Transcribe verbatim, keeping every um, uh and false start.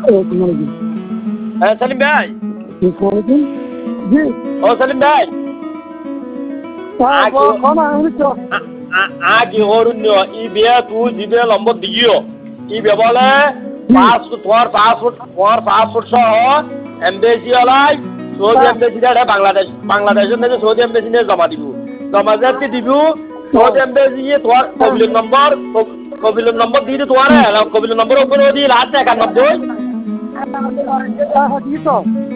হ্যাঁ সেলিম ভাই। জি ও সেলিম ভাই আগে অরণ্য ই বিয়ে তুই দিবে নম্বর দিও ই বেবলে পাসপোর্ট তোমার পাসপোর্ট তোমার পাসপোর্ট সহ এমবেসি ওলাই সৌদি এমবেসি বাংলাদেশ বাংলাদেশের থেকে সৌদি এমবেসি নিয়ে জমা দিব জমা যাতে দিব সৌদি এমবেসি তোমার কবিলের নম্বর কবিলের নম্বর দিয়ে তোমার কবিলের নম্বর উপরে দিয়ে লাস্ট একানব্বই